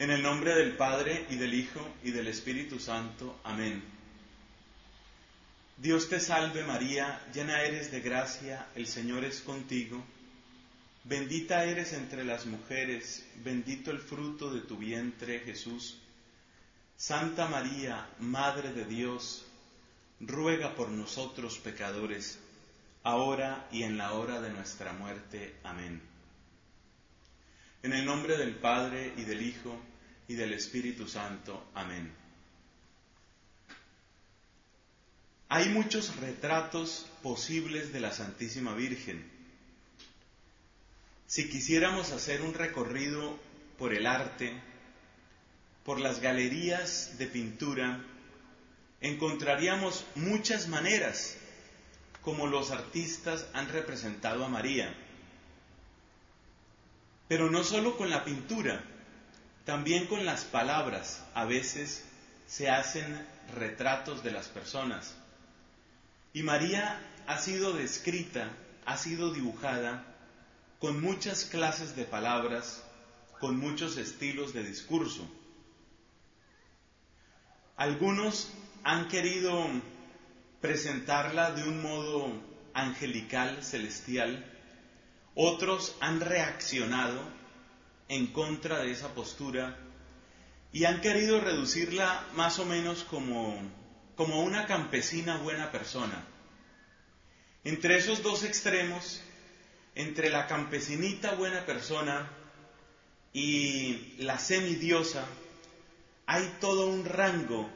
En el nombre del Padre, y del Hijo, y del Espíritu Santo. Amén. Dios te salve María, llena eres de gracia, el Señor es contigo. Bendita eres entre las mujeres, bendito el fruto de tu vientre, Jesús. Santa María, Madre de Dios, ruega por nosotros pecadores, ahora y en la hora de nuestra muerte. Amén. En el nombre del Padre, y del Hijo, y del Espíritu Santo. Amén. Hay muchos retratos posibles de la Santísima Virgen. Si quisiéramos hacer un recorrido por el arte, por las galerías de pintura, encontraríamos muchas maneras como los artistas han representado a María. Pero no solo con la pintura, también con las palabras a veces se hacen retratos de las personas. Y María ha sido descrita, ha sido dibujada con muchas clases de palabras, con muchos estilos de discurso. Algunos han querido presentarla de un modo angelical, celestial. Otros han reaccionado en contra de esa postura y han querido reducirla más o menos como una campesina buena persona. Entre esos dos extremos, entre la campesinita buena persona y la semidiosa, hay todo un rango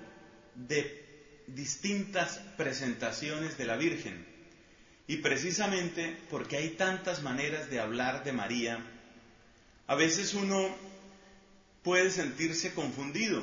de distintas presentaciones de la Virgen. Y precisamente porque hay tantas maneras de hablar de María, a veces uno puede sentirse confundido.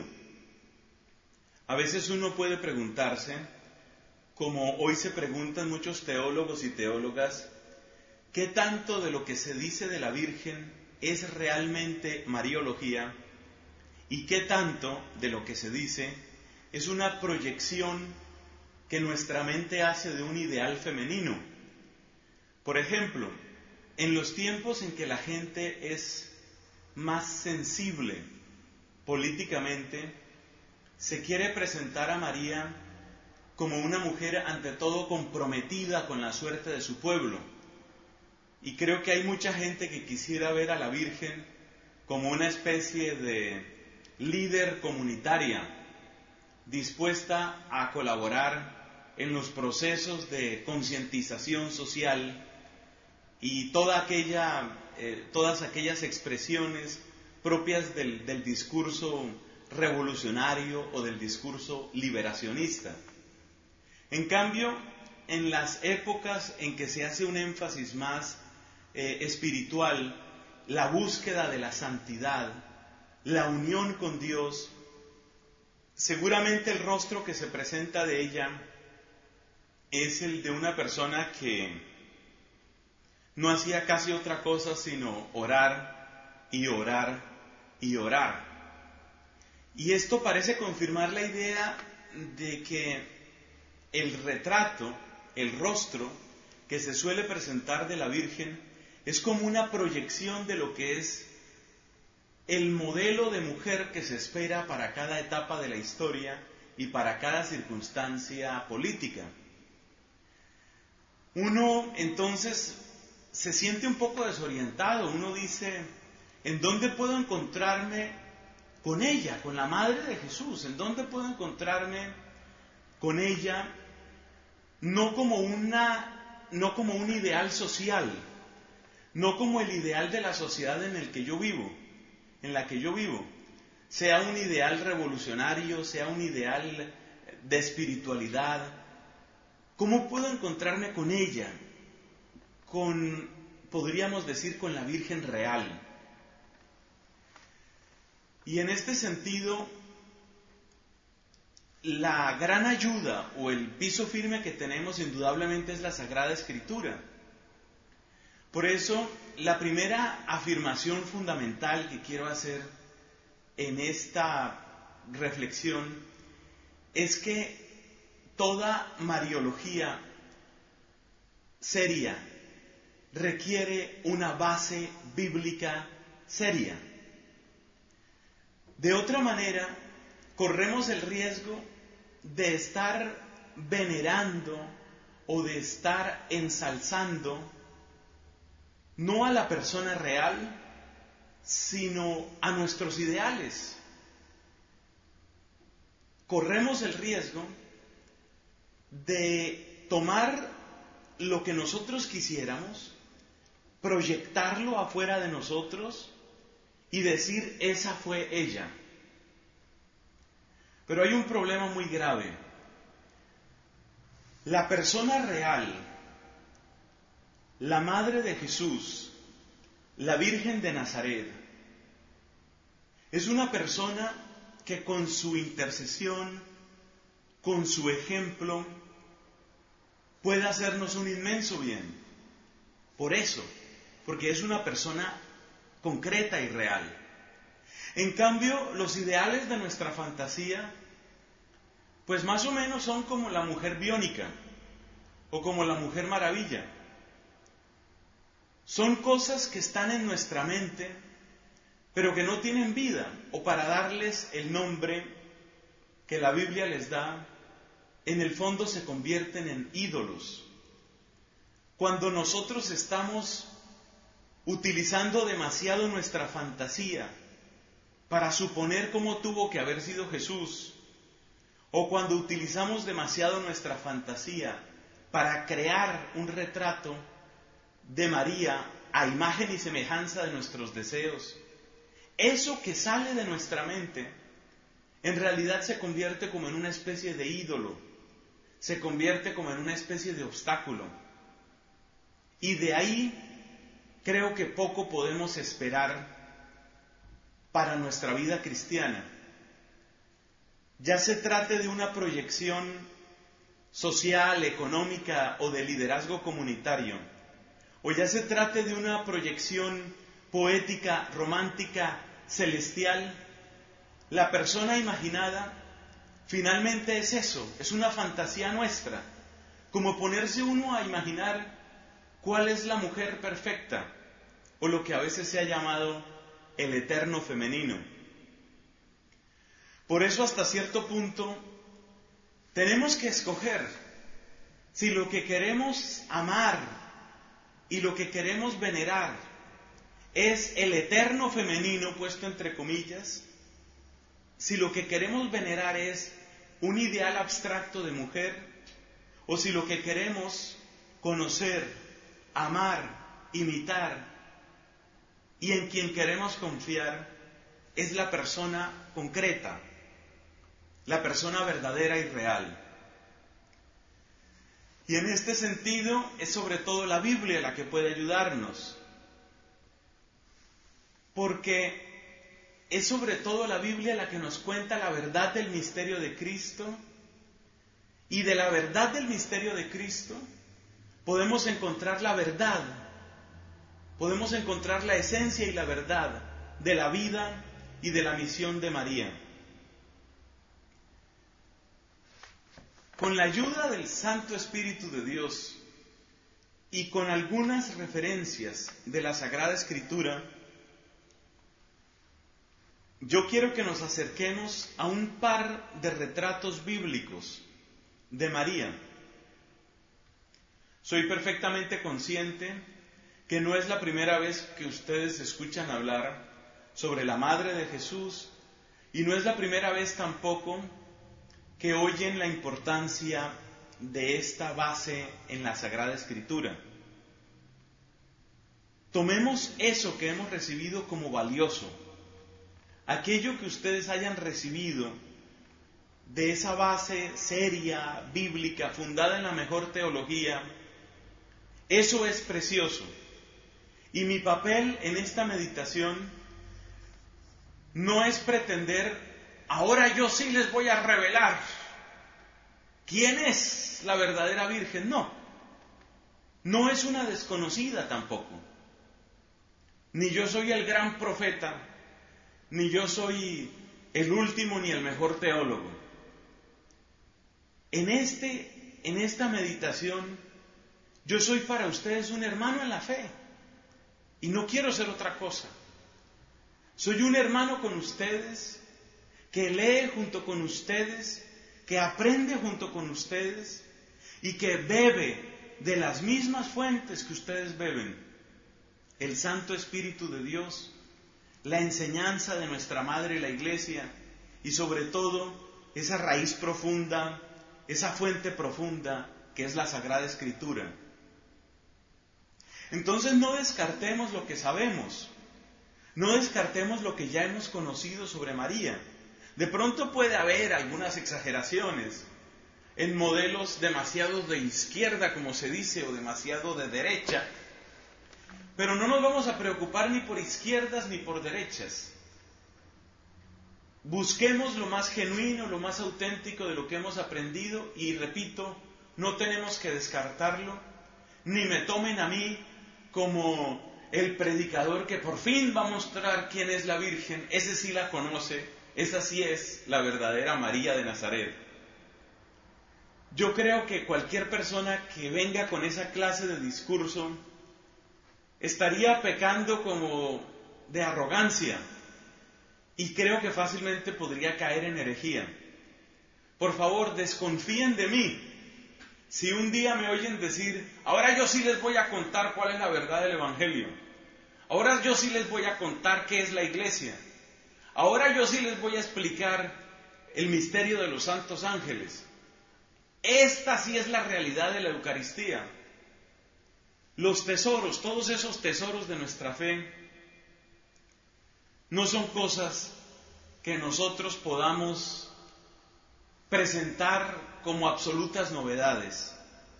A veces uno puede preguntarse, como hoy se preguntan muchos teólogos y teólogas, ¿qué tanto de lo que se dice de la Virgen es realmente mariología? ¿Y qué tanto de lo que se dice es una proyección que nuestra mente hace de un ideal femenino? Por ejemplo, en los tiempos en que la gente es más sensible políticamente, se quiere presentar a María como una mujer ante todo comprometida con la suerte de su pueblo. Y creo que hay mucha gente que quisiera ver a la Virgen como una especie de líder comunitaria, dispuesta a colaborar en los procesos de concientización social y todas aquellas expresiones propias del discurso revolucionario o del discurso liberacionista. En cambio, en las épocas en que se hace un énfasis más espiritual, la búsqueda de la santidad, la unión con Dios, seguramente el rostro que se presenta de ella es el de una persona que no hacía casi otra cosa sino orar y orar y orar. Y esto parece confirmar la idea de que el retrato, el rostro que se suele presentar de la Virgen es como una proyección de lo que es el modelo de mujer que se espera para cada etapa de la historia y para cada circunstancia política. Uno entonces se siente un poco desorientado. Uno dice, ¿en dónde puedo encontrarme con ella, con la Madre de Jesús? ¿En dónde puedo encontrarme con ella? No como un ideal social, no como el ideal de la sociedad en la que yo vivo, sea un ideal revolucionario, sea un ideal de espiritualidad. ¿Cómo puedo encontrarme con ella? Podríamos decir, con la Virgen real. Y en este sentido, la gran ayuda o el piso firme que tenemos indudablemente es la Sagrada Escritura. Por eso, la primera afirmación fundamental que quiero hacer en esta reflexión es que toda mariología seria requiere una base bíblica seria. De otra manera, corremos el riesgo de estar venerando o de estar ensalzando no a la persona real, sino a nuestros ideales. Corremos el riesgo de tomar lo que nosotros quisiéramos, proyectarlo afuera de nosotros y decir, esa fue ella. Pero hay un problema muy grave. La persona real, la Madre de Jesús, la Virgen de Nazaret, es una persona que con su intercesión, con su ejemplo, puede hacernos un inmenso bien. Por eso, porque es una persona concreta y real. En cambio, los ideales de nuestra fantasía, pues más o menos son como la mujer biónica o como la mujer maravilla. Son cosas que están en nuestra mente, pero que no tienen vida, o para darles el nombre que la Biblia les da, en el fondo se convierten en ídolos. Cuando nosotros estamos utilizando demasiado nuestra fantasía para suponer cómo tuvo que haber sido Jesús, o cuando utilizamos demasiado nuestra fantasía para crear un retrato de María a imagen y semejanza de nuestros deseos, eso que sale de nuestra mente en realidad se convierte como en una especie de ídolo, se convierte como en una especie de obstáculo. Y de ahí creo que poco podemos esperar para nuestra vida cristiana. Ya se trate de una proyección social, económica o de liderazgo comunitario, o ya se trate de una proyección poética, romántica, celestial, la persona imaginada finalmente es eso, es una fantasía nuestra, como ponerse uno a imaginar cuál es la mujer perfecta, o lo que a veces se ha llamado el eterno femenino. Por eso, hasta cierto punto, tenemos que escoger si lo que queremos amar y lo que queremos venerar es el eterno femenino, puesto entre comillas, si lo que queremos venerar es un ideal abstracto de mujer, o si lo que queremos conocer, amar, imitar, y en quien queremos confiar es la persona concreta, la persona verdadera y real. Y en este sentido es sobre todo la Biblia la que puede ayudarnos, porque es sobre todo la Biblia la que nos cuenta la verdad del misterio de Cristo, y de la verdad del misterio de Cristo podemos encontrar la verdad, podemos encontrar la esencia y la verdad de la vida y de la misión de María. Con la ayuda del Santo Espíritu de Dios y con algunas referencias de la Sagrada Escritura, yo quiero que nos acerquemos a un par de retratos bíblicos de María. Soy perfectamente consciente que no es la primera vez que ustedes escuchan hablar sobre la Madre de Jesús, y no es la primera vez tampoco que oyen la importancia de esta base en la Sagrada Escritura. Tomemos eso que hemos recibido como valioso, aquello que ustedes hayan recibido de esa base seria, bíblica, fundada en la mejor teología, eso es precioso. Y mi papel en esta meditación no es pretender, ahora yo sí les voy a revelar quién es la verdadera Virgen. No, no es una desconocida tampoco. Ni yo soy el gran profeta, ni yo soy el último ni el mejor teólogo. En esta meditación, yo soy para ustedes un hermano en la fe, y no quiero ser otra cosa. Soy un hermano con ustedes que lee junto con ustedes, que aprende junto con ustedes y que bebe de las mismas fuentes que ustedes beben, el Santo Espíritu de Dios, la enseñanza de nuestra Madre la Iglesia y sobre todo esa raíz profunda, esa fuente profunda que es la Sagrada Escritura. Entonces no descartemos lo que sabemos, no descartemos lo que ya hemos conocido sobre María. De pronto puede haber algunas exageraciones en modelos demasiado de izquierda, como se dice, o demasiado de derecha, pero no nos vamos a preocupar ni por izquierdas ni por derechas. Busquemos lo más genuino, lo más auténtico de lo que hemos aprendido y repito, no tenemos que descartarlo, ni me tomen a mí como el predicador que por fin va a mostrar quién es la Virgen. Ese sí la conoce, esa sí es la verdadera María de Nazaret. Yo creo que cualquier persona que venga con esa clase de discurso estaría pecando como de arrogancia y creo que fácilmente podría caer en herejía. Por favor, desconfíen de mí. Si un día me oyen decir, ahora yo sí les voy a contar cuál es la verdad del Evangelio, ahora yo sí les voy a contar qué es la Iglesia, ahora yo sí les voy a explicar el misterio de los santos ángeles, esta sí es la realidad de la Eucaristía. Los tesoros, todos esos tesoros de nuestra fe, no son cosas que nosotros podamos presentar como absolutas novedades.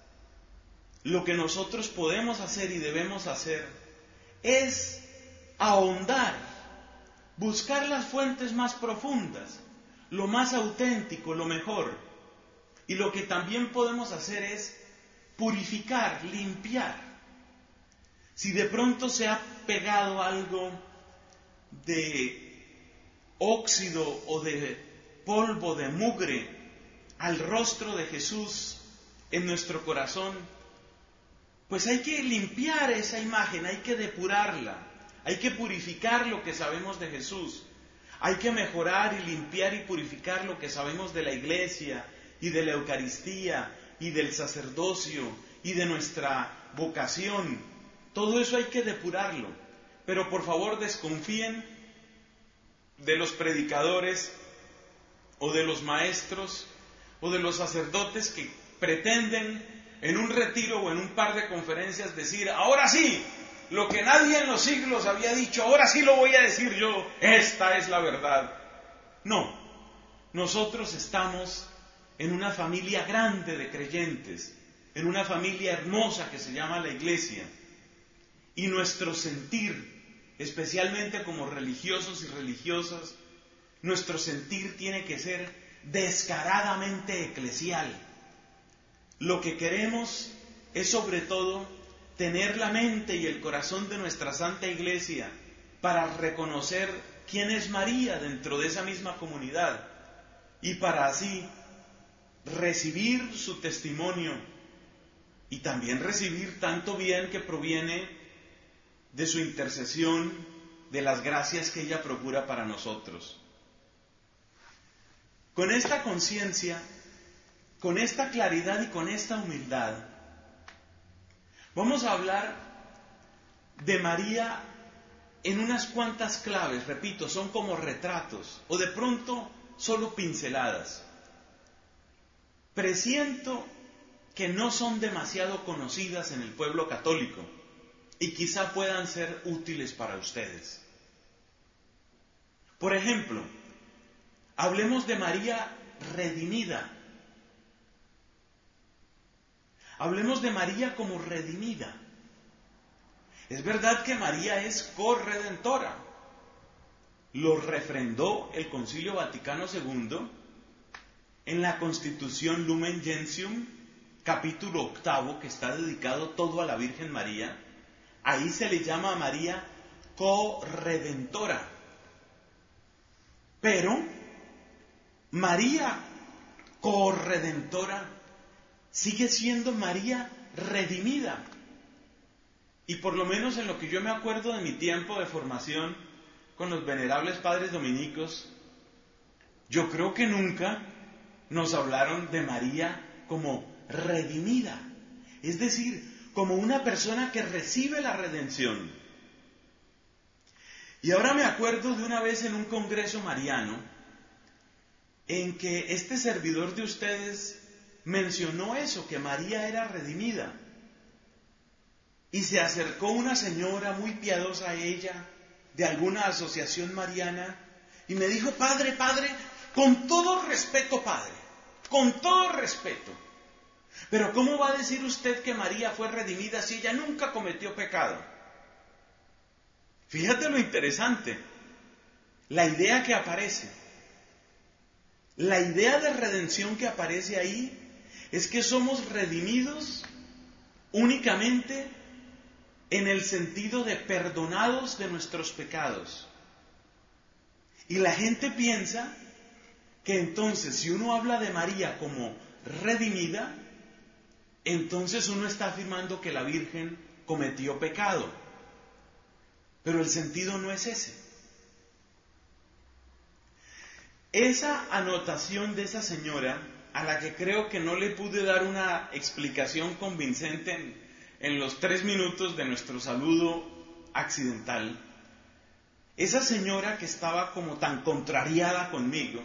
Lo que nosotros podemos hacer y debemos hacer es ahondar, buscar las fuentes más profundas, lo más auténtico, lo mejor. Y lo que también podemos hacer es purificar, limpiar. Si de pronto se ha pegado algo de óxido o de polvo, de mugre, al rostro de Jesús en nuestro corazón, pues hay que limpiar esa imagen, hay que depurarla, hay que purificar lo que sabemos de Jesús, hay que mejorar y limpiar y purificar lo que sabemos de la Iglesia y de la Eucaristía y del sacerdocio y de nuestra vocación. Todo eso hay que depurarlo, pero por favor desconfíen de los predicadores o de los maestros o de los sacerdotes que pretenden en un retiro o en un par de conferencias decir, ahora sí, lo que nadie en los siglos había dicho, ahora sí lo voy a decir yo, esta es la verdad. No, nosotros estamos en una familia grande de creyentes, en una familia hermosa que se llama la Iglesia, y nuestro sentir, especialmente como religiosos y religiosas, nuestro sentir tiene que ser descaradamente eclesial. Lo que queremos es sobre todo tener la mente y el corazón de nuestra Santa Iglesia para reconocer quién es María dentro de esa misma comunidad y para así recibir su testimonio y también recibir tanto bien que proviene de su intercesión, de las gracias que ella procura para nosotros. Con esta conciencia, con esta claridad y con esta humildad, vamos a hablar de María en unas cuantas claves, repito, son como retratos, o de pronto solo pinceladas. Presiento que no son demasiado conocidas en el pueblo católico y quizá puedan ser útiles para ustedes. Por ejemplo, hablemos de María redimida. Hablemos de María como redimida. Es verdad que María es corredentora. Lo refrendó el Concilio Vaticano II en la Constitución Lumen Gentium, capítulo 8, que está dedicado todo a la Virgen María. Ahí se le llama a María corredentora. Pero María corredentora sigue siendo María redimida. Y por lo menos en lo que yo me acuerdo de mi tiempo de formación con los venerables padres dominicos, Yo creo que nunca nos hablaron de María como redimida, es decir, como una persona que recibe la redención. Y ahora me acuerdo de una vez en un congreso mariano en que este servidor de ustedes mencionó eso, que María era redimida. Y se acercó una señora muy piadosa a ella, de alguna asociación mariana, y me dijo: padre, con todo respeto, padre, con todo respeto, pero ¿cómo va a decir usted que María fue redimida si ella nunca cometió pecado? Fíjate lo interesante, la idea que aparece. La idea de redención que aparece ahí es que somos redimidos únicamente en el sentido de perdonados de nuestros pecados. Y la gente piensa que entonces, si uno habla de María como redimida, entonces uno está afirmando que la Virgen cometió pecado. Pero el sentido no es ese. Esa anotación de esa señora, a la que creo que no le pude dar una explicación convincente en los 3 minutos de nuestro saludo accidental, esa señora que estaba como tan contrariada conmigo,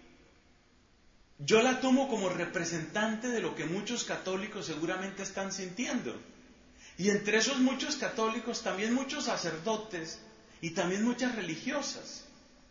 yo la tomo como representante de lo que muchos católicos seguramente están sintiendo. Y entre esos muchos católicos también muchos sacerdotes y también muchas religiosas.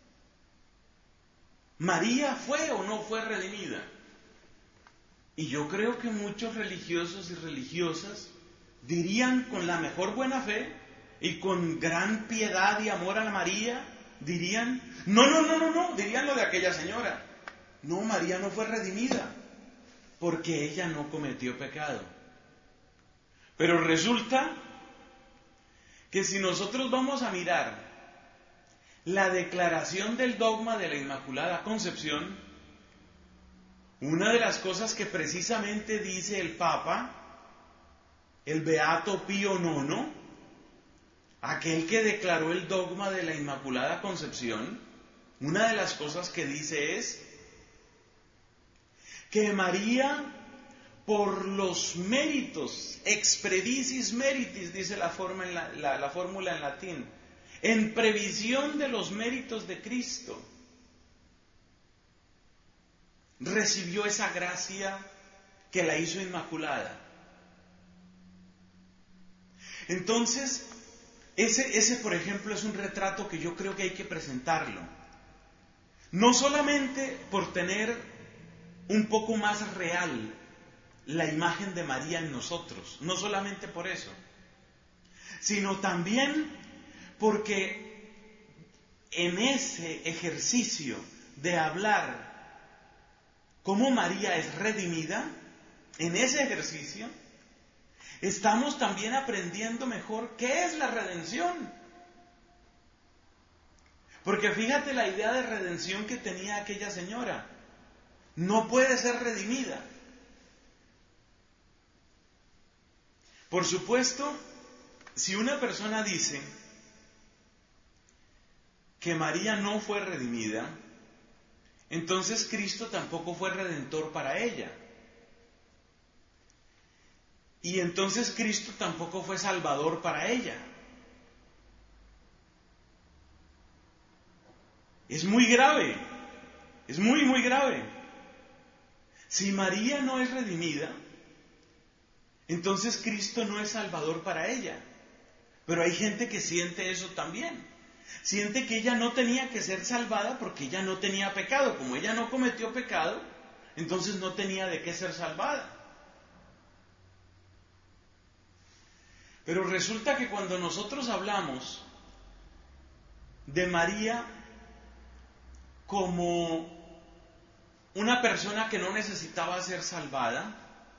¿María fue o no fue redimida? Y yo creo que muchos religiosos y religiosas dirían con la mejor buena fe y con gran piedad y amor a María, dirían: no, dirían lo de aquella señora. No, María no fue redimida, porque ella no cometió pecado. Pero resulta que si nosotros vamos a mirar la declaración del dogma de la Inmaculada Concepción, una de las cosas que precisamente dice el Papa, el Beato Pío IX, aquel que declaró el dogma de la Inmaculada Concepción, una de las cosas que dice es que María, por los méritos, expredicis meritis, dice la fórmula en latín, en previsión de los méritos de Cristo, recibió esa gracia que la hizo inmaculada. Entonces, ese por ejemplo es un retrato que yo creo que hay que presentarlo. No solamente por tener un poco más real la imagen de María en nosotros, no solamente por eso, sino también porque en ese ejercicio de hablar cómo María es redimida, en ese ejercicio estamos también aprendiendo mejor qué es la redención. Porque fíjate la idea de redención que tenía aquella señora. No puede ser redimida. Por supuesto, si una persona dice que María no fue redimida, entonces Cristo tampoco fue redentor para ella. Y entonces Cristo tampoco fue salvador para ella. Es muy grave, es muy, muy grave. Si María no es redimida, entonces Cristo no es salvador para ella. Pero hay gente que siente eso también. Siente que ella no tenía que ser salvada porque ella no tenía pecado. Como ella no cometió pecado, entonces no tenía de qué ser salvada. Pero resulta que cuando nosotros hablamos de María como una persona que no necesitaba ser salvada,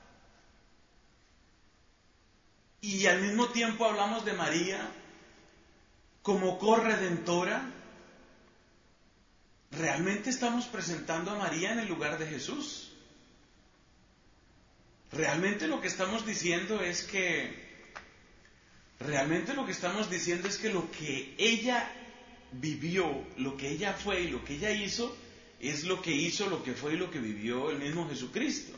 y al mismo tiempo hablamos de María como corredentora, realmente estamos presentando a María en el lugar de Jesús. Realmente lo que estamos diciendo es que lo que ella vivió, lo que ella fue y lo que ella hizo, es lo que hizo, lo que fue y lo que vivió el mismo Jesucristo.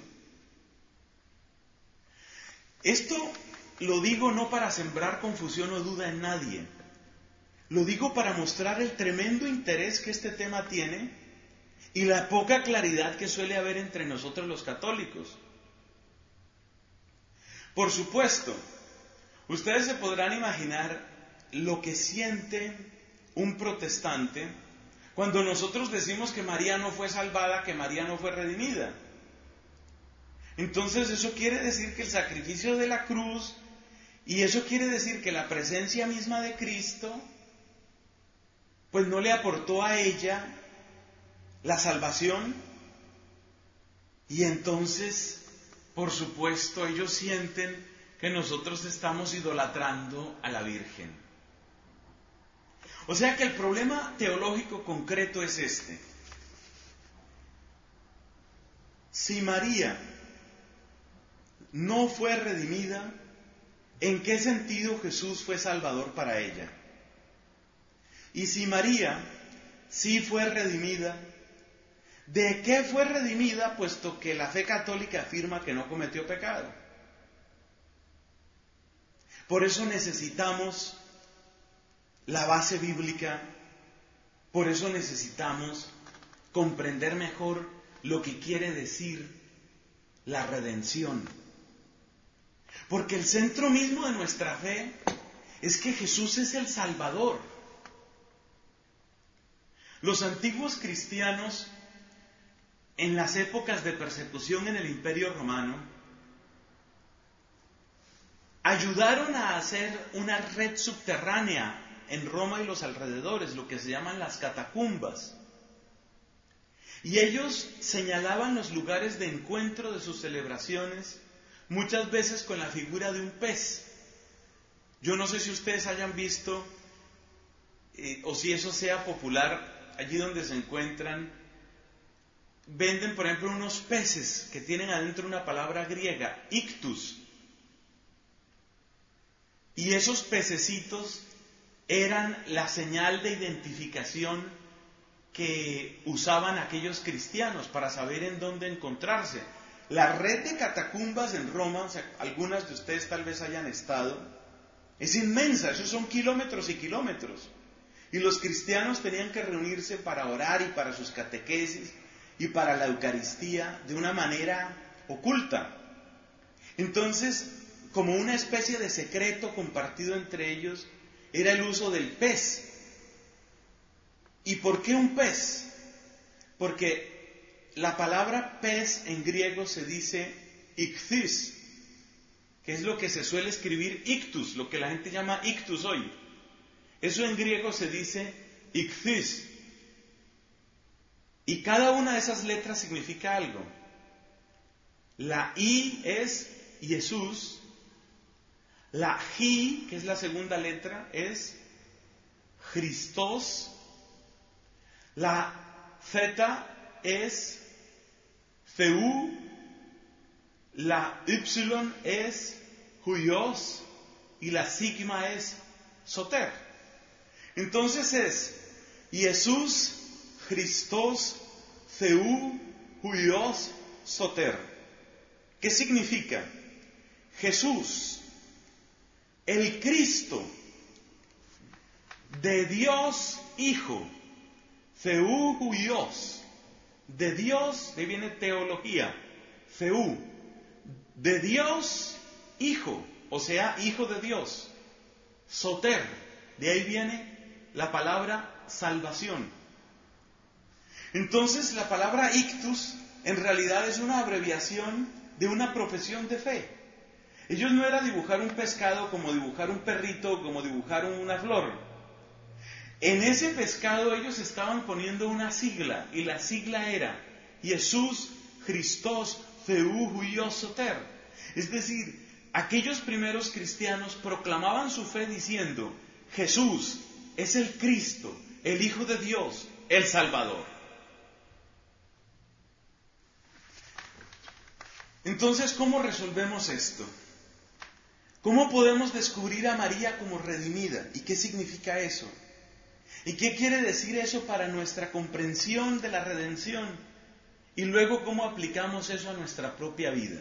Esto lo digo no para sembrar confusión o duda en nadie. Lo digo para mostrar el tremendo interés que este tema tiene y la poca claridad que suele haber entre nosotros los católicos. Por supuesto, ustedes se podrán imaginar lo que siente un protestante cuando nosotros decimos que María no fue salvada, que María no fue redimida. Entonces eso quiere decir que el sacrificio de la cruz, y eso quiere decir que la presencia misma de Cristo, pues no le aportó a ella la salvación. Y entonces, por supuesto, ellos sienten que nosotros estamos idolatrando a la Virgen. O sea que el problema teológico concreto es este. Si María no fue redimida, ¿en qué sentido Jesús fue salvador para ella? Y si María sí fue redimida, ¿de qué fue redimida, puesto que la fe católica afirma que no cometió pecado? Por eso necesitamos la base bíblica, por eso necesitamos comprender mejor lo que quiere decir la redención. Porque el centro mismo de nuestra fe es que Jesús es el Salvador. Los antiguos cristianos, en las épocas de persecución en el Imperio Romano, ayudaron a hacer una red subterránea en Roma y los alrededores, lo que se llaman las catacumbas. Y ellos señalaban los lugares de encuentro de sus celebraciones, muchas veces con la figura de un pez. Yo no sé si ustedes hayan visto, o si eso sea popular, allí donde se encuentran, venden por ejemplo unos peces que tienen adentro una palabra griega, ictus. Y esos pececitos eran la señal de identificación que usaban aquellos cristianos para saber en dónde encontrarse. La red de catacumbas en Roma, o sea, algunas de ustedes tal vez hayan estado, es inmensa, esos son kilómetros y kilómetros. Y los cristianos tenían que reunirse para orar y para sus catequesis y para la Eucaristía de una manera oculta. Entonces, como una especie de secreto compartido entre ellos, era el uso del pez. ¿Y por qué un pez? Porque la palabra pez en griego se dice ichthys, que es lo que se suele escribir ictus, lo que la gente llama ictus hoy. Eso en griego se dice ichthys. Y cada una de esas letras significa algo. La I es Jesús. La J, que es la segunda letra, es Christos. La Z es Theou. La Y es Huios. Y la sigma es Soter. Entonces es Jesús, Christos, Theou, Huios, Soter. ¿Qué significa? Jesús, el Cristo, de Dios Hijo, Theou, Huios, de Dios, de ahí viene teología, Theou, de Dios Hijo, o sea, Hijo de Dios, Soter, de ahí viene la palabra salvación. Entonces la palabra ictus en realidad es una abreviación de una profesión de fe. Ellos no era dibujar un pescado como dibujar un perrito, como dibujar una flor. En ese pescado ellos estaban poniendo una sigla, y la sigla era Jesús, Christos, Theou, Huios, Soter. Es decir, aquellos primeros cristianos proclamaban su fe diciendo: Jesús es el Cristo, el Hijo de Dios, el Salvador. Entonces, ¿cómo resolvemos esto? ¿Cómo podemos descubrir a María como redimida? ¿Y qué significa eso? ¿Y qué quiere decir eso para nuestra comprensión de la redención? Y luego, ¿cómo aplicamos eso a nuestra propia vida?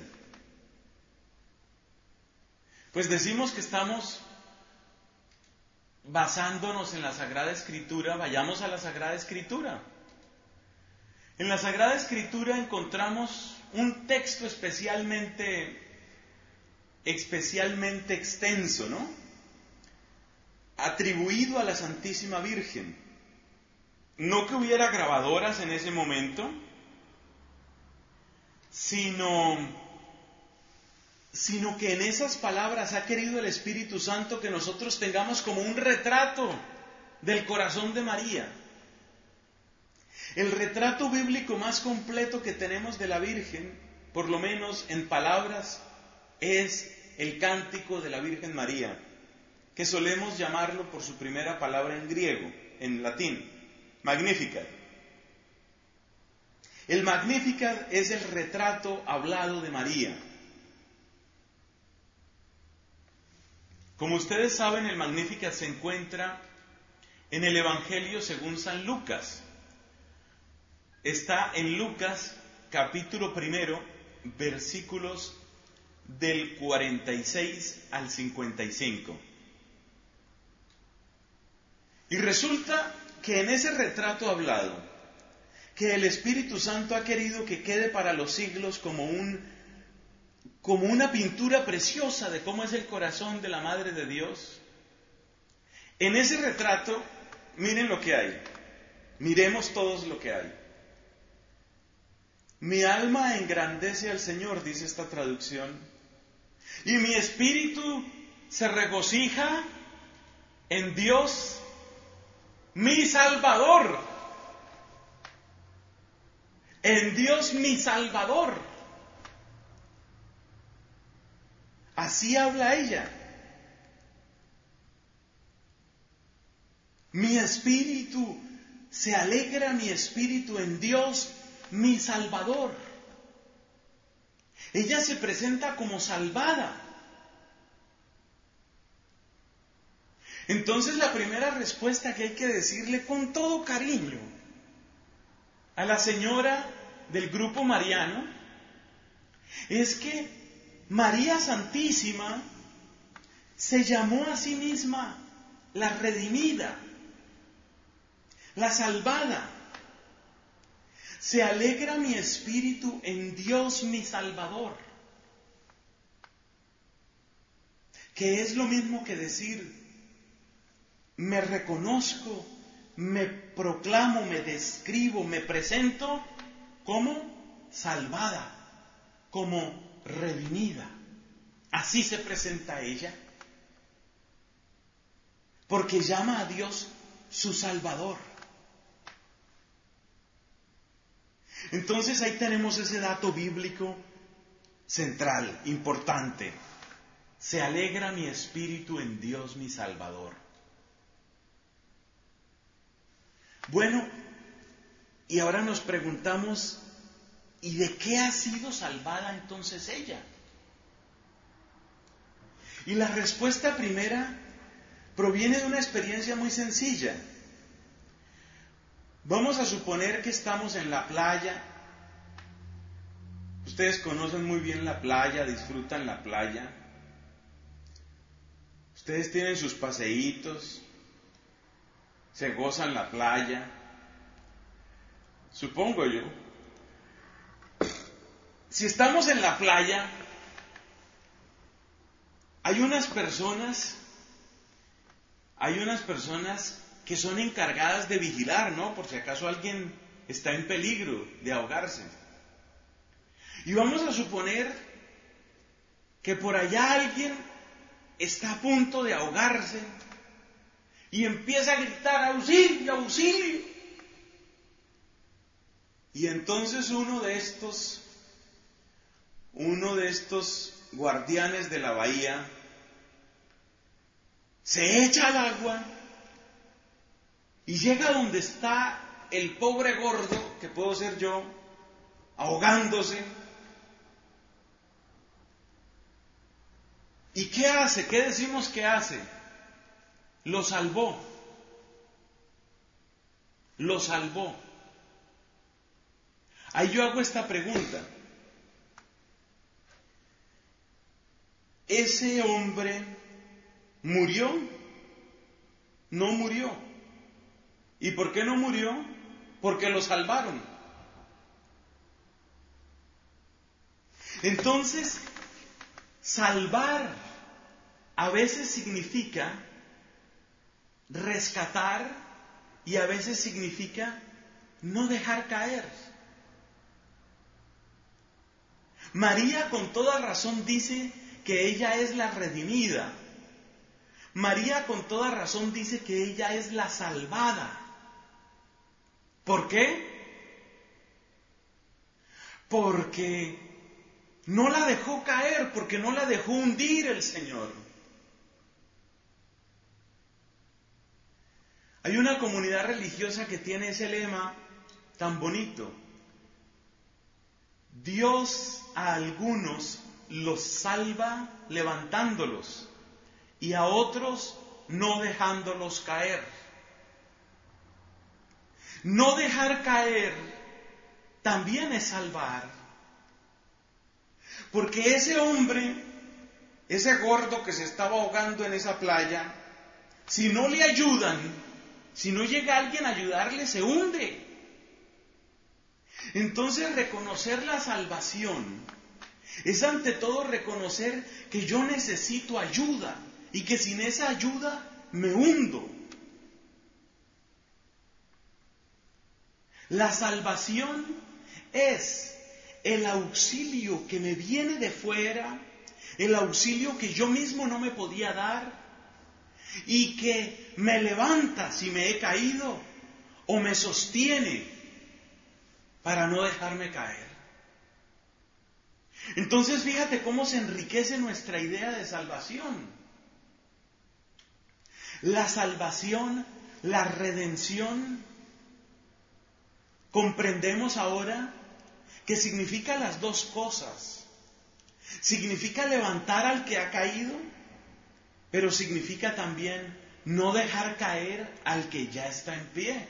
Pues decimos que estamos basándonos en la Sagrada Escritura. Vayamos a la Sagrada Escritura. En la Sagrada Escritura encontramos un texto especialmente extenso, ¿no? Atribuido a la Santísima Virgen. No que hubiera grabadoras en ese momento, sino que en esas palabras ha querido el Espíritu Santo que nosotros tengamos como un retrato del corazón de María. El retrato bíblico más completo que tenemos de la Virgen, por lo menos en palabras, es el Cántico de la Virgen María, que solemos llamarlo por su primera palabra en griego, en latín, Magnificat. El Magnificat es el retrato hablado de María. Como ustedes saben, el Magnificat se encuentra en el Evangelio según San Lucas. Está en Lucas capítulo 1, versículos del 46 al 55. Y resulta que en ese retrato hablado, que el Espíritu Santo ha querido que quede para los siglos como una pintura preciosa de cómo es el corazón de la Madre de Dios, en ese retrato, miren lo que hay. Miremos todos lo que hay. Mi alma engrandece al Señor, dice esta traducción, y mi espíritu se regocija en Dios, mi Salvador. En Dios mi Salvador. Así habla ella. Mi espíritu, se alegra mi espíritu en Dios, mi Salvador. Ella se presenta como salvada. Entonces la primera respuesta que hay que decirle con todo cariño a la señora del grupo mariano es que María Santísima se llamó a sí misma la redimida, la salvada. Se alegra mi espíritu en Dios mi Salvador. Que es lo mismo que decir, me reconozco, me proclamo, me describo, me presento como salvada, como redimida. Así se presenta ella. Porque llama a Dios su Salvador. Entonces ahí tenemos ese dato bíblico central, importante. Se alegra mi espíritu en Dios mi Salvador. Bueno, y ahora nos preguntamos, ¿y de qué ha sido salvada entonces ella? Y la respuesta primera proviene de una experiencia muy sencilla. Vamos a suponer que estamos en la playa. Ustedes conocen muy bien la playa, disfrutan la playa. Ustedes tienen sus paseítos, se gozan la playa. Supongo yo. Si estamos en la playa, hay unas personas que son encargadas de vigilar, ¿no? Por si acaso alguien está en peligro de ahogarse. Y vamos a suponer que por allá alguien está a punto de ahogarse y empieza a gritar, ¡auxilio, auxilio! Y entonces uno de estos guardianes de la bahía se echa al agua y llega donde está el pobre gordo, que puedo ser yo, ahogándose. ¿Y qué hace? ¿Qué decimos que hace? Lo salvó. lo salvó. Ahí yo hago esta pregunta. ¿Ese hombre murió? No murió. ¿Y por qué no murió? Porque lo salvaron. Entonces, salvar a veces significa rescatar y a veces significa no dejar caer. María con toda razón dice que ella es la redimida. María con toda razón dice que ella es la salvada. ¿Por qué? Porque no la dejó caer, porque no la dejó hundir el Señor. Hay una comunidad religiosa que tiene ese lema tan bonito. Dios a algunos los salva levantándolos y a otros no dejándolos caer. No dejar caer también es salvar. Porque ese hombre, ese gordo que se estaba ahogando en esa playa, si no le ayudan, si no llega alguien a ayudarle, se hunde. Entonces reconocer la salvación es ante todo reconocer que yo necesito ayuda y que sin esa ayuda me hundo. La salvación es el auxilio que me viene de fuera, el auxilio que yo mismo no me podía dar y que me levanta si me he caído o me sostiene para no dejarme caer. Entonces fíjate cómo se enriquece nuestra idea de salvación. La salvación, la redención, comprendemos ahora que significa las dos cosas. Significa levantar al que ha caído, pero significa también no dejar caer al que ya está en pie.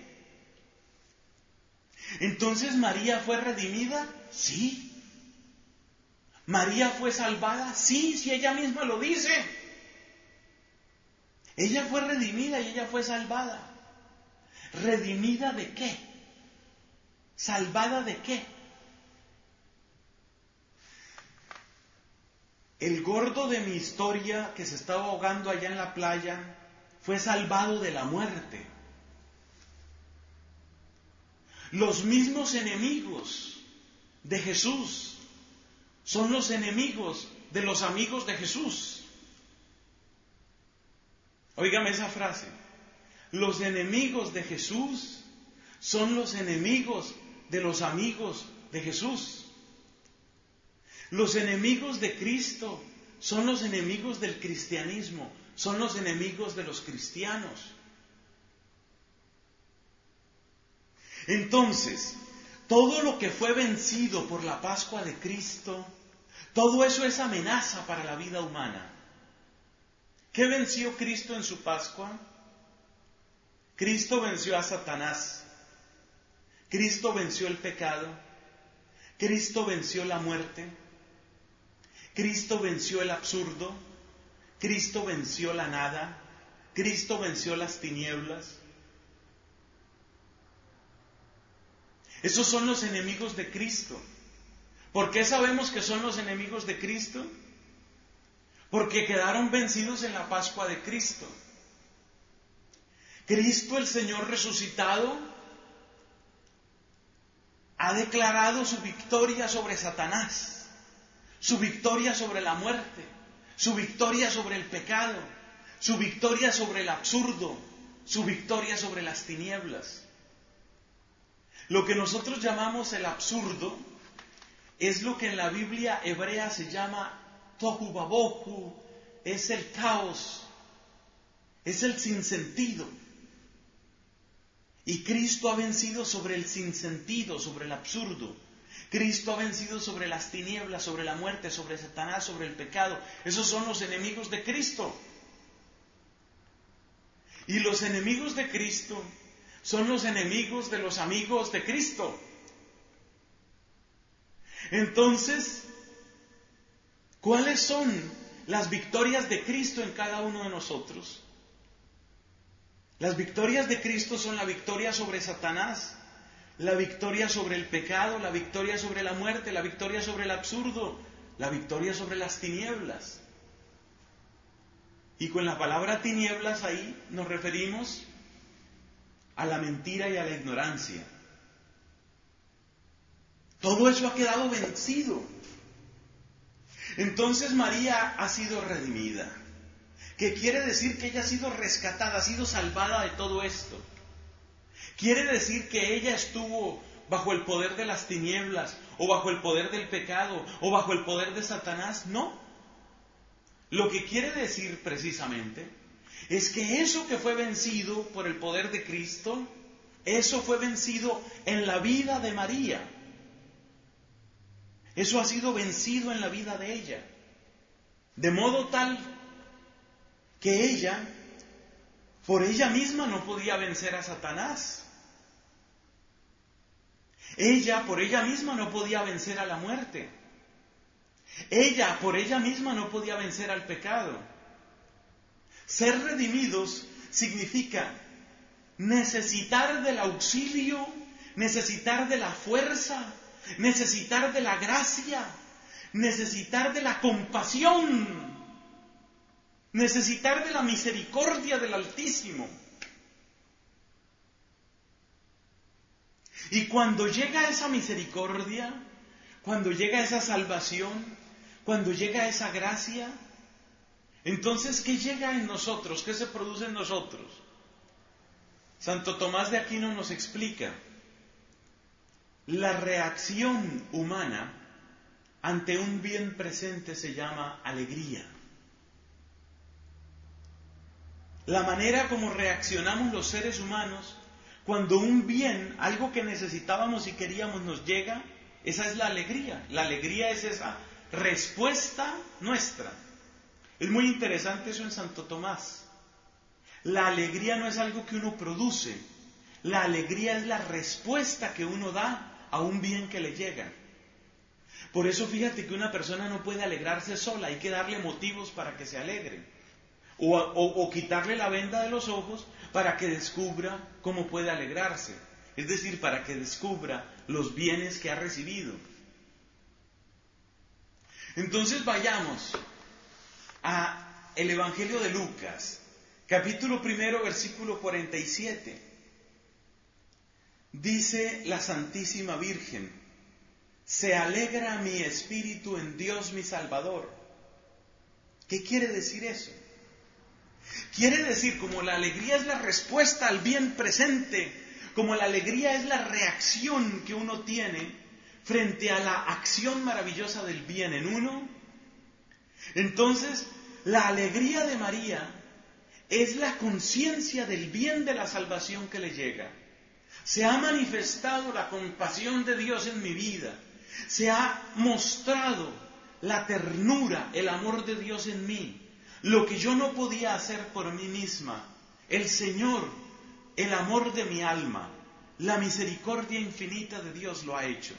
Entonces, ¿María fue redimida? Sí. ¿María fue salvada? Sí, si ella misma lo dice. Ella fue redimida y ella fue salvada. ¿Redimida de qué? ¿Salvada de qué? El gordo de mi historia que se estaba ahogando allá en la playa fue salvado de la muerte. Los mismos enemigos de Jesús son los enemigos de los amigos de Jesús. Óigame esa frase. Los enemigos de Jesús son los enemigos de los amigos de Jesús. Los enemigos de Cristo son los enemigos del cristianismo, son los enemigos de los cristianos. Entonces, todo lo que fue vencido por la Pascua de Cristo, todo eso es amenaza para la vida humana. ¿Qué venció Cristo en su Pascua? Cristo venció a Satanás. Cristo venció el pecado. Cristo venció la muerte. Cristo venció el absurdo. Cristo venció la nada. Cristo venció las tinieblas. Esos son los enemigos de Cristo. ¿Por qué sabemos que son los enemigos de Cristo? Porque quedaron vencidos en la Pascua de Cristo. Cristo, el Señor resucitado, ha declarado su victoria sobre Satanás, su victoria sobre la muerte, su victoria sobre el pecado, su victoria sobre el absurdo, su victoria sobre las tinieblas. Lo que nosotros llamamos el absurdo es lo que en la Biblia hebrea se llama tohu vabohu, es el caos, es el sinsentido. Y Cristo ha vencido sobre el sinsentido, sobre el absurdo. Cristo ha vencido sobre las tinieblas, sobre la muerte, sobre Satanás, sobre el pecado. Esos son los enemigos de Cristo. Y los enemigos de Cristo son los enemigos de los amigos de Cristo. Entonces, ¿cuáles son las victorias de Cristo en cada uno de nosotros? Las victorias de Cristo son la victoria sobre Satanás, la victoria sobre el pecado, la victoria sobre la muerte, la victoria sobre el absurdo, la victoria sobre las tinieblas. Y con la palabra tinieblas ahí nos referimos a la mentira y a la ignorancia. Todo eso ha quedado vencido. Entonces María ha sido redimida, que quiere decir que ella ha sido rescatada, ha sido salvada de todo esto. ¿Quiere decir que ella estuvo bajo el poder de las tinieblas, o bajo el poder del pecado, o bajo el poder de Satanás? No. Lo que quiere decir precisamente es que eso que fue vencido por el poder de Cristo, eso fue vencido en la vida de María. Eso ha sido vencido en la vida de ella. De modo tal que ella, por ella misma, no podía vencer a Satanás. Ella, por ella misma, no podía vencer a la muerte. Ella, por ella misma, no podía vencer al pecado. Ser redimidos significa necesitar del auxilio, necesitar de la fuerza, necesitar de la gracia, necesitar de la compasión, necesitar de la misericordia del Altísimo. Y cuando llega esa misericordia, cuando llega esa salvación, cuando llega esa gracia, entonces, ¿qué llega en nosotros? ¿Qué se produce en nosotros? Santo Tomás de Aquino nos explica: la reacción humana ante un bien presente se llama alegría. La manera como reaccionamos los seres humanos cuando un bien, algo que necesitábamos y queríamos, nos llega, esa es la alegría. La alegría es esa respuesta nuestra. Es muy interesante eso en Santo Tomás. La alegría no es algo que uno produce. La alegría es la respuesta que uno da a un bien que le llega. Por eso fíjate que una persona no puede alegrarse sola, hay que darle motivos para que se alegre. O quitarle la venda de los ojos para que descubra cómo puede alegrarse. Es decir, para que descubra los bienes que ha recibido. Entonces vayamos a el Evangelio de Lucas, capítulo 1, versículo 47. Dice la Santísima Virgen: se alegra mi espíritu en Dios mi Salvador. ¿Qué quiere decir eso? Quiere decir, como la alegría es la respuesta al bien presente, como la alegría es la reacción que uno tiene frente a la acción maravillosa del bien en uno, entonces la alegría de María es la conciencia del bien de la salvación que le llega. Se ha manifestado la compasión de Dios en mi vida, se ha mostrado la ternura, el amor de Dios en mí. Lo que yo no podía hacer por mí misma, el Señor, el amor de mi alma, la misericordia infinita de Dios lo ha hecho.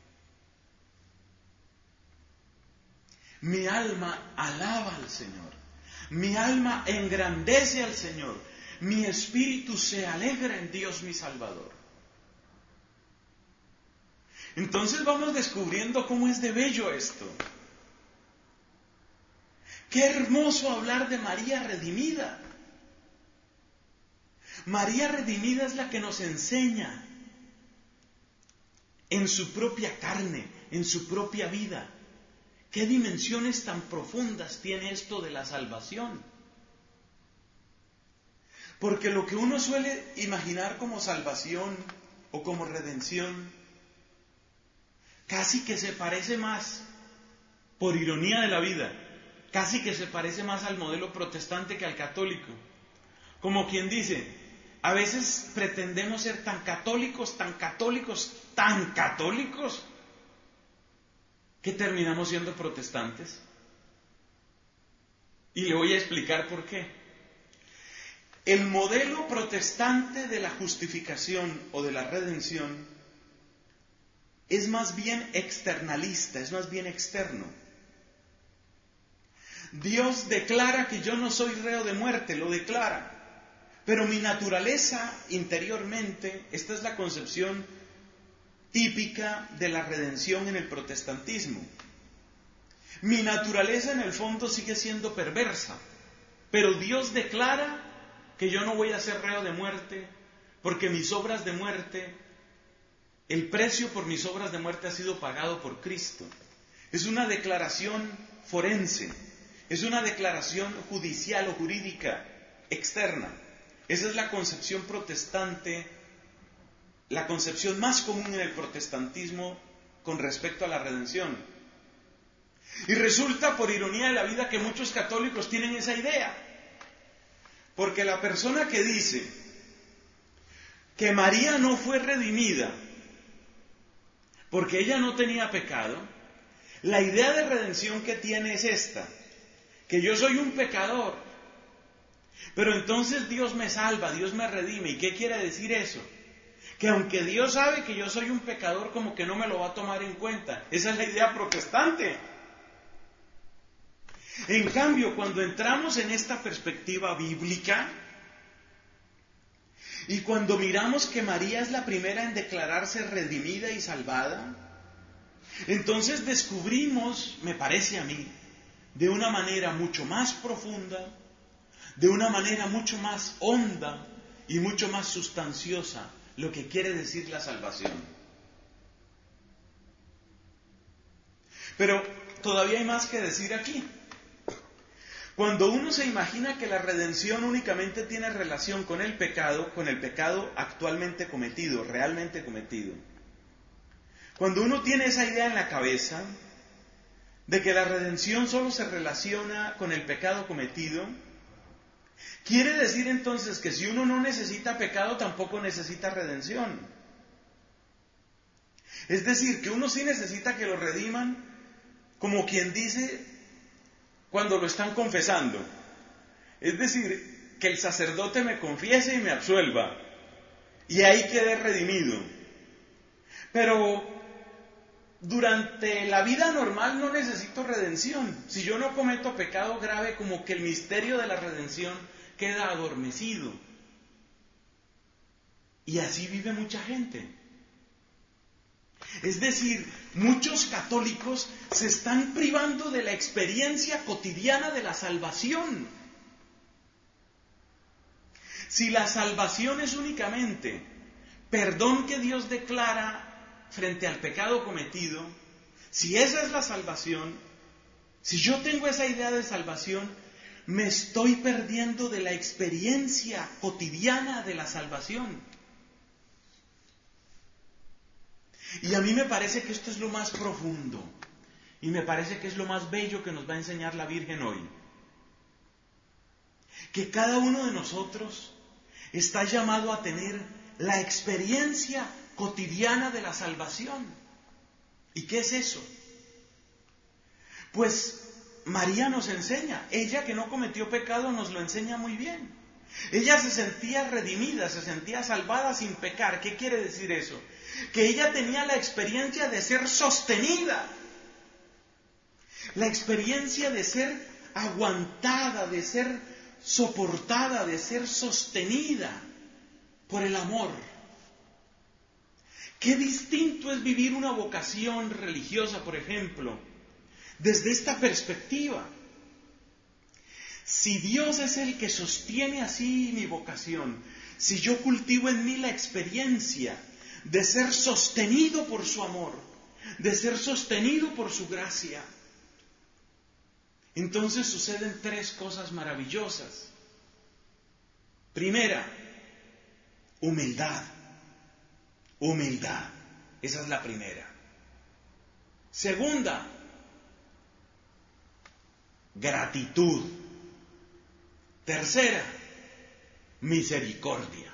Mi alma alaba al Señor, mi alma engrandece al Señor, mi espíritu se alegra en Dios mi Salvador. Entonces vamos descubriendo cómo es de bello esto. Qué hermoso hablar de María redimida. María redimida es la que nos enseña en su propia carne, en su propia vida, qué dimensiones tan profundas tiene esto de la salvación. Porque lo que uno suele imaginar como salvación o como redención, casi que se parece más, por ironía de la vida, casi que se parece más al modelo protestante que al católico. Como quien dice, a veces pretendemos ser tan católicos, que terminamos siendo protestantes. Y le voy a explicar por qué. el modelo protestante de la justificación o de la redención es más bien externalista, es más bien externo. Dios declara que yo no soy reo de muerte, lo declara. Pero mi naturaleza interiormente, esta es la concepción típica de la redención en el protestantismo. Mi naturaleza en el fondo sigue siendo perversa, pero Dios declara que yo no voy a ser reo de muerte, porque mis obras de muerte, el precio por mis obras de muerte ha sido pagado por Cristo. Es una declaración forense, es una declaración judicial o jurídica externa. Esa es la concepción protestante, la concepción más común en el protestantismo con respecto a la redención. Y resulta, por ironía de la vida, que muchos católicos tienen esa idea. Porque la persona que dice que María no fue redimida porque ella no tenía pecado, la idea de redención que tiene es esta: que yo soy un pecador, pero entonces Dios me salva, Dios me redime. ¿Y qué quiere decir eso? Que aunque Dios sabe que yo soy un pecador, como que no me lo va a tomar en cuenta. Esa es la idea protestante. En cambio, cuando entramos en esta perspectiva bíblica, y cuando miramos que María es la primera en declararse redimida y salvada, entonces descubrimos, me parece a mí, de una manera mucho más profunda, de una manera mucho más honda y mucho más sustanciosa, lo que quiere decir la salvación. Pero todavía hay más que decir aquí. Cuando uno se imagina que la redención únicamente tiene relación con el pecado actualmente cometido, realmente cometido, cuando uno tiene esa idea en la cabeza de que la redención solo se relaciona con el pecado cometido, quiere decir entonces que si uno no necesita pecado, tampoco necesita redención. Es decir, que uno sí necesita que lo rediman, como quien dice, cuando lo están confesando. Es decir, que el sacerdote me confiese y me absuelva, y ahí quede redimido. Pero durante la vida normal no necesito redención. Si yo no cometo pecado grave, como que el misterio de la redención queda adormecido. Y así vive mucha gente. Es decir, muchos católicos se están privando de la experiencia cotidiana de la salvación. Si la salvación es únicamente perdón que Dios declara frente al pecado cometido, si esa es la salvación, si yo tengo esa idea de salvación, me estoy perdiendo de la experiencia cotidiana de la salvación. Y a mí me parece que esto es lo más profundo, y me parece que es lo más bello que nos va a enseñar la Virgen hoy. Que cada uno de nosotros está llamado a tener la experiencia cotidiana de la salvación. ¿Y qué es eso? Pues María nos enseña, ella que no cometió pecado nos lo enseña muy bien. Ella se sentía redimida, se sentía salvada sin pecar. ¿Qué quiere decir eso? Que ella tenía la experiencia de ser sostenida, la experiencia de ser aguantada, de ser soportada, de ser sostenida por el amor. Qué distinto es vivir una vocación religiosa, por ejemplo, desde esta perspectiva. Si Dios es el que sostiene así mi vocación, si yo cultivo en mí la experiencia de ser sostenido por su amor, de ser sostenido por su gracia, entonces suceden tres cosas maravillosas. Primera, humildad. Humildad. Esa es la primera. Segunda, gratitud. Tercera, misericordia.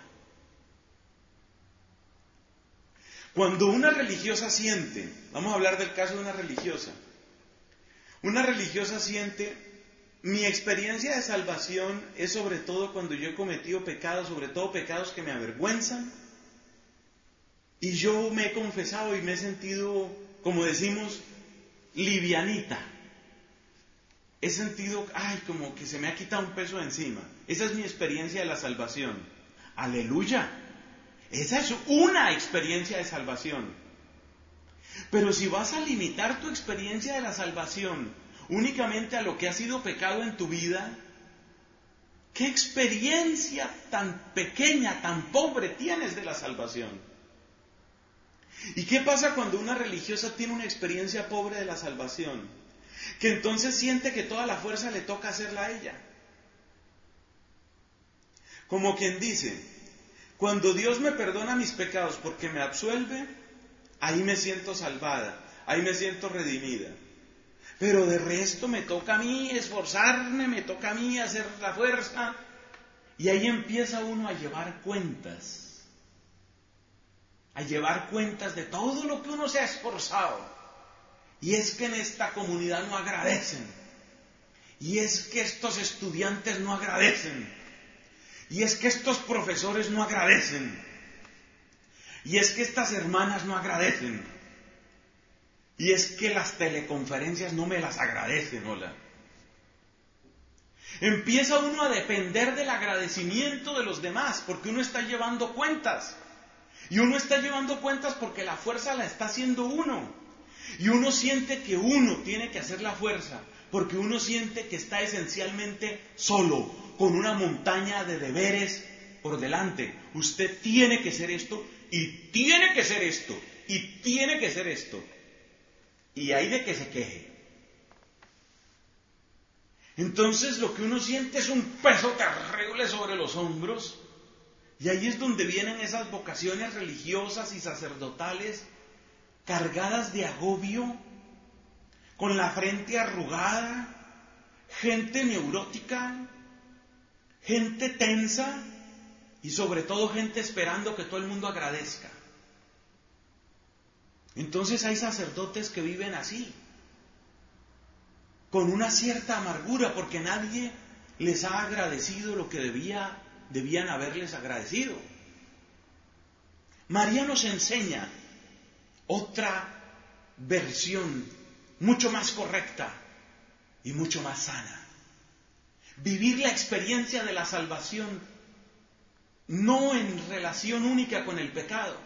Cuando una religiosa siente, vamos a hablar del caso de una religiosa siente Mi experiencia de salvación es sobre todo cuando yo he cometido pecados, sobre todo pecados que me avergüenzan, y yo me he confesado y me he sentido, como decimos, livianita. He sentido, como que se me ha quitado un peso de encima. Esa es mi experiencia de la salvación. ¡Aleluya! Esa es una experiencia de salvación. Pero si vas a limitar tu experiencia de la salvación únicamente a lo que ha sido pecado en tu vida, ¿qué experiencia tan pequeña, tan pobre tienes de la salvación? ¿Y qué pasa cuando una religiosa tiene una experiencia pobre de la salvación? Que entonces siente que toda la fuerza le toca hacerla a ella. Como quien dice, cuando Dios me perdona mis pecados porque me absuelve, ahí me siento salvada, ahí me siento redimida. Pero de resto me toca a mí esforzarme, me toca a mí hacer la fuerza. Y ahí empieza uno a llevar cuentas. A llevar cuentas de todo lo que uno se ha esforzado. Y es que en esta comunidad no agradecen. Y es que estos estudiantes no agradecen. Y es que estos profesores no agradecen. Y es que estas hermanas no agradecen. Y es que las teleconferencias no me las agradecen, hola. Empieza uno a depender del agradecimiento de los demás, porque uno está llevando cuentas. Y uno está llevando cuentas porque la fuerza la está haciendo uno. Y uno siente que uno tiene que hacer la fuerza, porque uno siente que está esencialmente solo, con una montaña de deberes por delante. Usted tiene que ser esto, y tiene que ser esto, y tiene que ser esto. Y hay de que se queje. Entonces lo que uno siente es un peso terrible sobre los hombros. Y ahí es donde vienen esas vocaciones religiosas y sacerdotales cargadas de agobio, con la frente arrugada, gente neurótica, gente tensa y sobre todo gente esperando que todo el mundo agradezca. Entonces hay sacerdotes que viven así, con una cierta amargura, porque nadie les ha agradecido lo que debían haberles agradecido. María nos enseña otra versión mucho más correcta y mucho más sana. Vivir la experiencia de la salvación no en relación única con el pecado.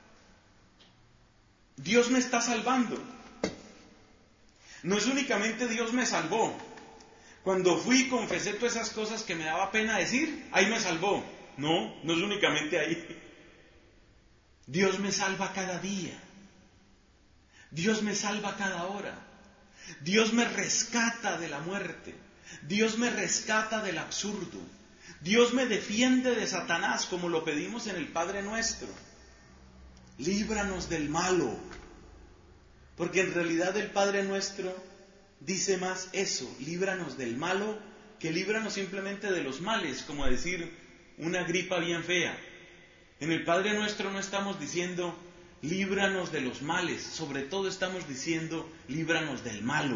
Dios me está salvando. No es únicamente Dios me salvó. Cuando fui y confesé todas esas cosas que me daba pena decir, ahí me salvó. No es únicamente ahí. Dios me salva cada día. Dios me salva cada hora. Dios me rescata de la muerte. Dios me rescata del absurdo. Dios me defiende de Satanás, como lo pedimos en el Padre Nuestro. Líbranos del malo. Porque en realidad el Padre Nuestro dice más eso, líbranos del malo, que líbranos simplemente de los males, como decir una gripa bien fea. En el Padre Nuestro no estamos diciendo líbranos de los males, sobre todo estamos diciendo líbranos del malo.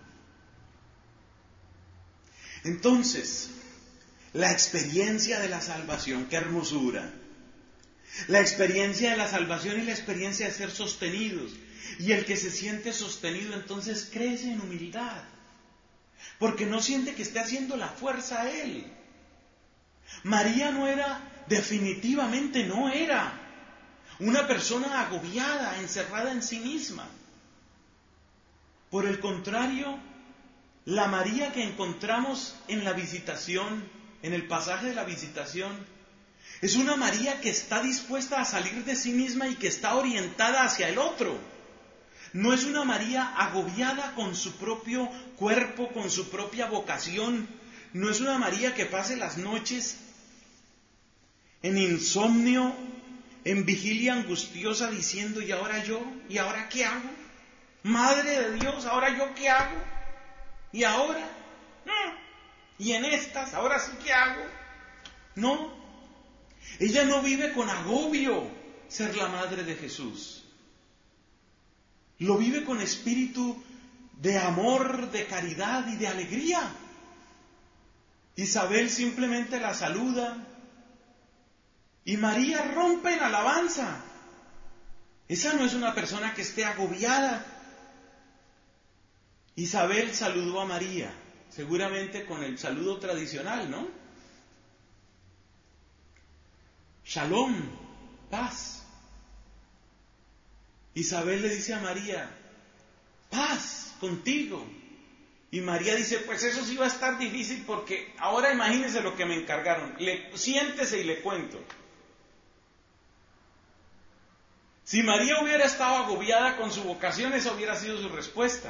Entonces, la experiencia de la salvación, qué hermosura. La experiencia de la salvación y la experiencia de ser sostenidos. Y el que se siente sostenido entonces crece en humildad, porque no siente que esté haciendo la fuerza a él. María definitivamente no era una persona agobiada, encerrada en sí misma. Por el contrario, la María que encontramos en la visitación, en el pasaje de la visitación, es una María que está dispuesta a salir de sí misma y que está orientada hacia el otro. No es una María agobiada con su propio cuerpo, con su propia vocación. No es una María que pase las noches en insomnio, en vigilia angustiosa, diciendo, ¿y ahora yo? ¿Y ahora qué hago? Madre de Dios, ¿ahora yo qué hago? ¿Y ahora? ¿Y en estas? ¿Ahora sí qué hago? No. Ella no vive con agobio ser la madre de Jesús. Lo vive con espíritu de amor, de caridad y de alegría. Isabel simplemente la saluda y María rompe en alabanza. Esa no es una persona que esté agobiada. Isabel saludó a María, seguramente con el saludo tradicional, ¿no? Shalom, paz. Isabel le dice a María, paz contigo. Y María dice, pues eso sí va a estar difícil porque ahora imagínese lo que me encargaron. Siéntese y le cuento. Si María hubiera estado agobiada con su vocación, esa hubiera sido su respuesta.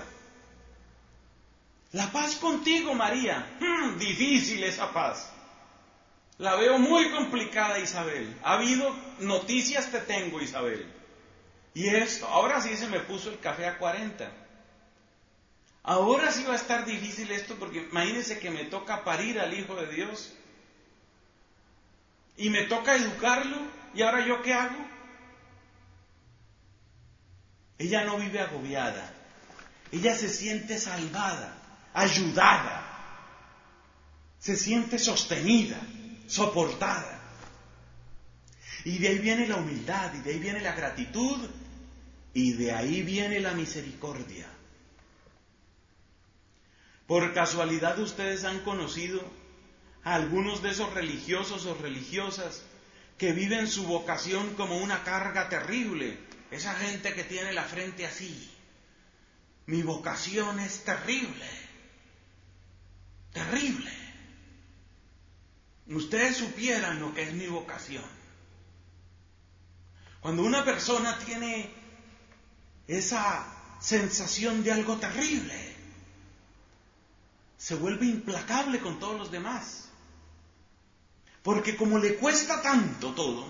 La paz contigo, María. Difícil esa paz. La veo muy complicada, Isabel. Ha habido noticias, te tengo, Isabel. Y esto, ahora sí se me puso el café a 40. Ahora sí va a estar difícil esto porque imagínense que me toca parir al Hijo de Dios. Y me toca educarlo. ¿Y ahora yo qué hago? Ella no vive agobiada. Ella se siente salvada, ayudada. Se siente sostenida, soportada. Y de ahí viene la humildad, y de ahí viene la gratitud, y de ahí viene la misericordia. Por casualidad ustedes han conocido a algunos de esos religiosos o religiosas que viven su vocación como una carga terrible. Esa gente que tiene la frente así. Mi vocación es terrible. Terrible. Ustedes supieran lo que es mi vocación. Cuando una persona tiene esa sensación de algo terrible, se vuelve implacable con todos los demás. Porque como le cuesta tanto todo,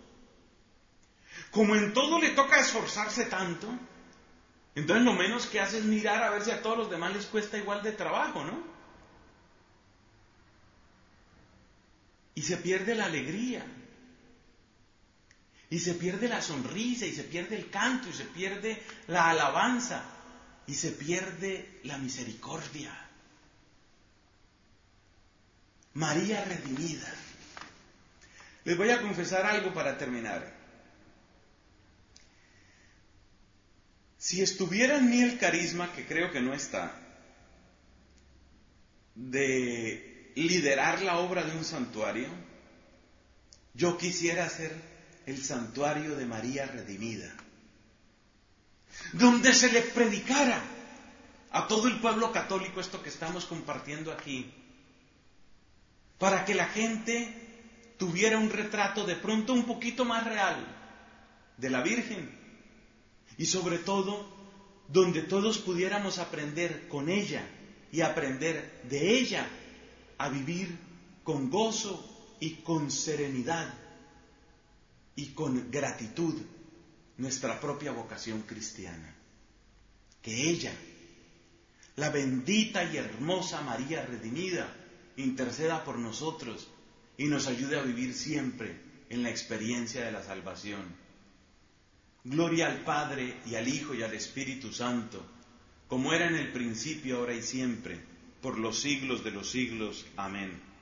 como en todo le toca esforzarse tanto, entonces lo menos que hace es mirar a ver si a todos los demás les cuesta igual de trabajo, ¿no? Y se pierde la alegría, y se pierde la sonrisa, y se pierde el canto, y se pierde la alabanza, y se pierde la misericordia. María redimida. Les voy a confesar algo para terminar. Si estuviera en mí el carisma, que creo que no está, de liderar la obra de un santuario, yo quisiera ser el santuario de María redimida, donde se le predicara a todo el pueblo católico esto que estamos compartiendo aquí, para que la gente tuviera un retrato de pronto un poquito más real de la Virgen. Y sobre todo, donde todos pudiéramos aprender con ella y aprender de ella a vivir con gozo y con serenidad y con gratitud nuestra propia vocación cristiana. Que ella, la bendita y hermosa María redimida, interceda por nosotros y nos ayude a vivir siempre en la experiencia de la salvación. Gloria al Padre, y al Hijo, y al Espíritu Santo, como era en el principio, ahora y siempre, por los siglos de los siglos. Amén.